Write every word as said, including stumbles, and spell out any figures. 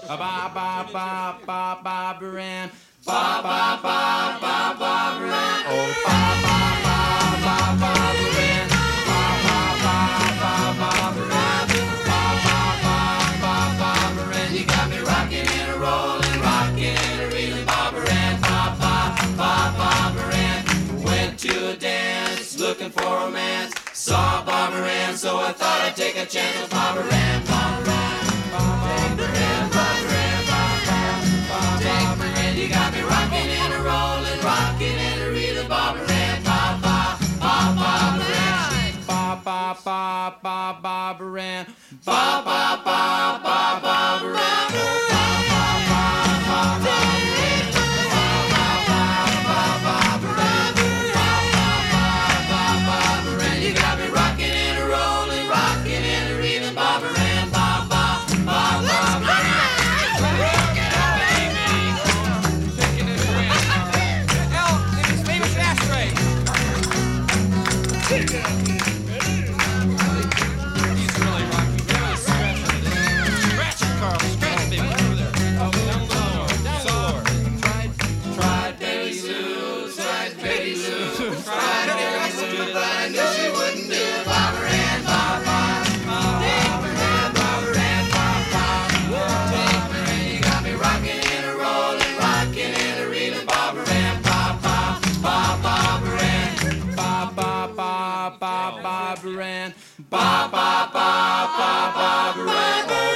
Ba ba ba ba ba Barbara Ann. Ba ba ba ba Barbara Ann. Oh ba ba ba ba Barbara Ann. Ba ba ba ba Barbara Ann. Ba ba ba ba Barbara Ann. You got me rocking and a rolling, rocking and a reeling, Barbara Ann. Ba ba ba Barbara Ann. Went to a dance looking for romance. Saw Barbara Ann, so I thought I'd take a chance with Barbara Ann. Barbara Ann, Barbara Ann, Barbara Ann, Barbara Ann. You got me rocking and a rolling, rocking and a reeling, Barbara Ann. Ba ba ba Barbara Ann. Ba ba ba ba Barbara Ann. Ba ba ba ba Barbara Ann. Ba ba ba ba Barbara Ann. Ba ba ba ba Barbara Ann. Ba ba ba ba Barbara Ann. You got me rocking and a rolling, rocking and a reeling, Barbara Ann. Ba ba ba Barbara Ann. Ba ba ba ba Barbara Ann.